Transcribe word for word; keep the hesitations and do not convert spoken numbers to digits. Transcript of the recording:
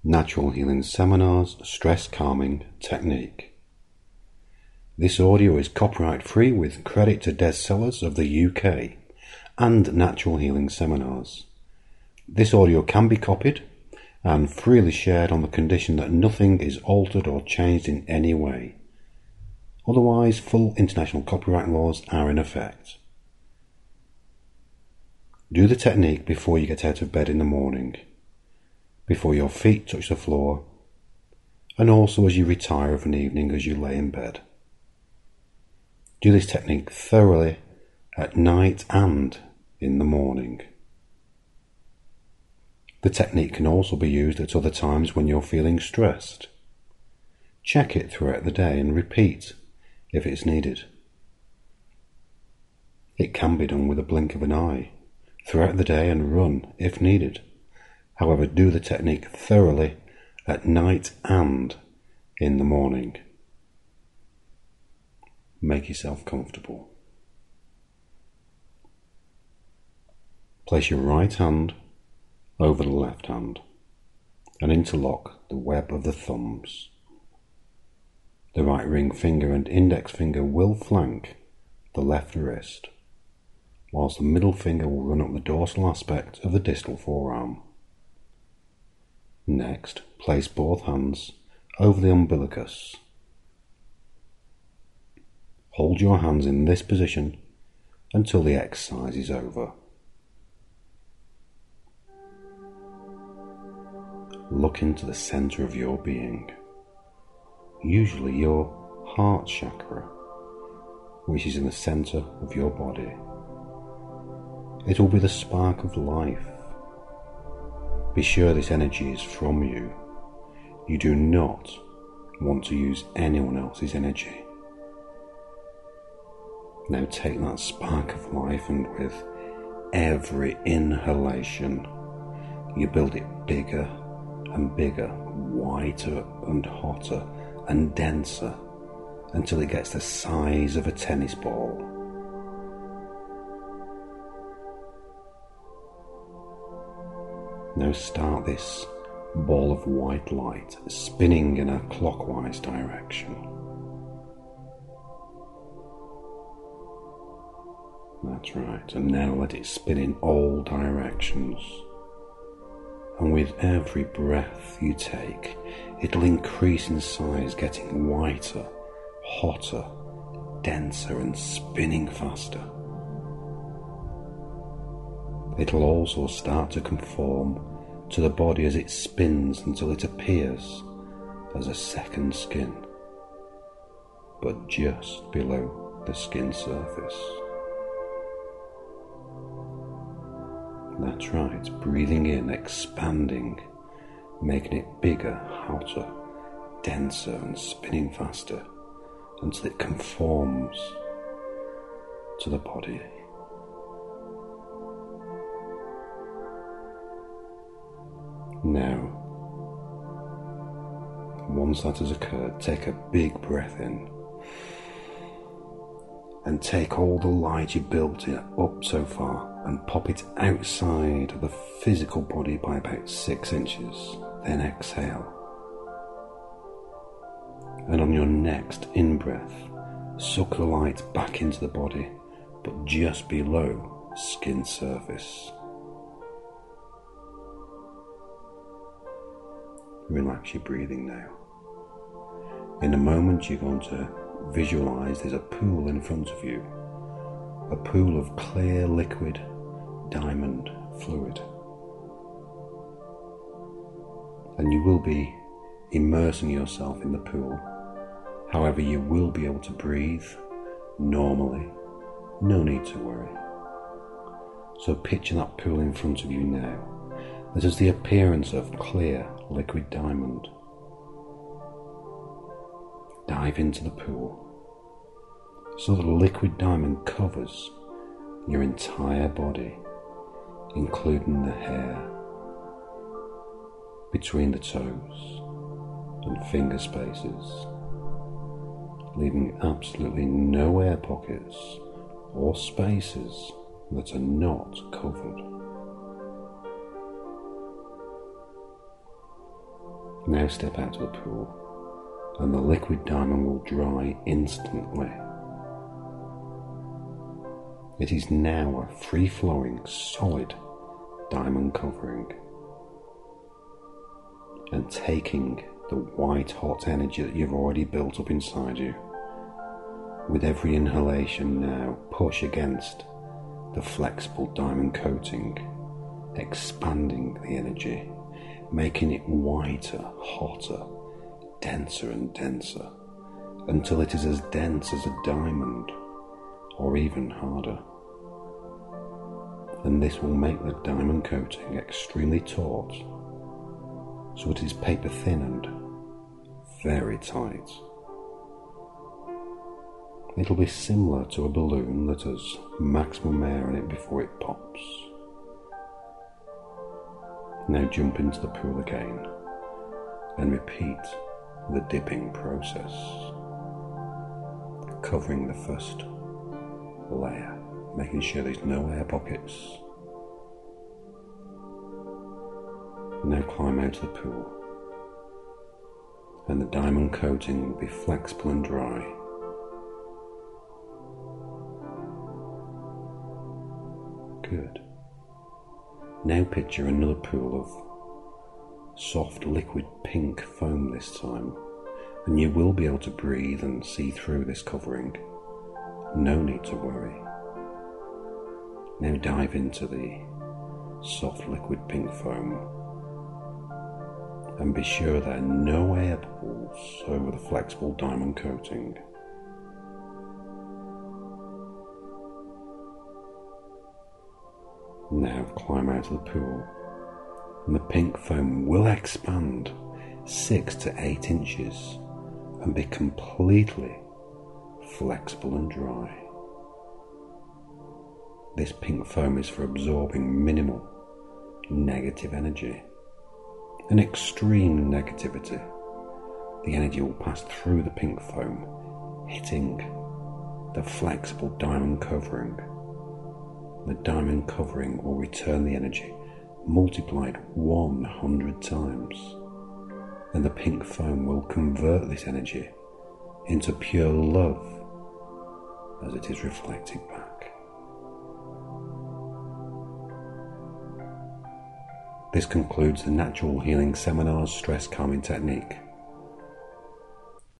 Natural Healing Seminars Stress Calming Technique. This audio is copyright free with credit to Des Sellers of the U K and Natural Healing Seminars. This audio can be copied and freely shared on the condition that nothing is altered or changed in any way. Otherwise, full international copyright laws are in effect. Do the technique before you get out of bed in the morning, before your feet touch the floor, and also as you retire of an evening as you lay in bed. Do this technique thoroughly at night and in the morning. The technique can also be used at other times when you're feeling stressed. Check it throughout the day and repeat if it's needed. It can be done with a blink of an eye throughout the day and run if needed. However, do the technique thoroughly at night and in the morning. Make yourself comfortable. Place your right hand over the left hand and interlock the web of the thumbs. The right ring finger and index finger will flank the left wrist, whilst the middle finger will run up the dorsal aspect of the distal forearm. Next, place both hands over the umbilicus. Hold your hands in this position until the exercise is over. Look into the center of your being, usually your heart chakra, which is in the center of your body. It will be the spark of life. Be sure this energy is from you. You do not want to use anyone else's energy. Now take that spark of life and with every inhalation, you build it bigger and bigger, whiter and hotter and denser until it gets the size of a tennis ball. Now start this ball of white light spinning in a clockwise direction. That's right, and now let it spin in all directions. And with every breath you take, it'll increase in size, getting whiter, hotter, denser, and spinning faster. It'll also start to conform to the body as it spins until it appears as a second skin, but just below the skin surface. That's right, breathing in, expanding, making it bigger, hotter, denser, and spinning faster until it conforms to the body. Now, once that has occurred, take a big breath in and take all the light you built up so far and pop it outside of the physical body by about six inches. Then exhale. And on your next in-breath, suck the light back into the body, but just below skin surface. Relax your breathing now. In a moment you're going to visualize there's a pool in front of you, a pool of clear liquid diamond fluid, and you will be immersing yourself in the pool. However, you will be able to breathe normally, no need to worry. So picture that pool in front of you now that has the appearance of clear liquid diamond. Dive into the pool so that the liquid diamond covers your entire body, including the hair, between the toes and finger spaces, leaving absolutely no air pockets or spaces that are not covered. Now step out of the pool and the liquid diamond will dry instantly. It is now a free-flowing, solid diamond covering, and taking the white hot energy that you've already built up inside you. With every inhalation now, push against the flexible diamond coating, expanding the energy, making it whiter, hotter, denser and denser, until it is as dense as a diamond, or even harder. And this will make the diamond coating extremely taut, so it is paper thin and very tight. It'll be similar to a balloon that has maximum air in it before it pops. Now jump into the pool again and repeat the dipping process, covering the first layer, making sure there's no air pockets. Now climb out of the pool, and the diamond coating will be flexible and dry. Good. Now picture another pool of soft liquid pink foam this time, and you will be able to breathe and see through this covering. No need to worry. Now dive into the soft liquid pink foam and be sure there are no air bubbles over the flexible diamond coating. Now climb out of the pool, and the pink foam will expand six to eight inches and be completely flexible and dry. This pink foam is for absorbing minimal negative energy. An extreme negativity, the energy will pass through the pink foam, hitting the flexible diamond covering. The diamond covering will return the energy multiplied one hundred times, and the pink foam will convert this energy into pure love as it is reflected back. This concludes the Natural Healing Seminars Stress Calming Technique.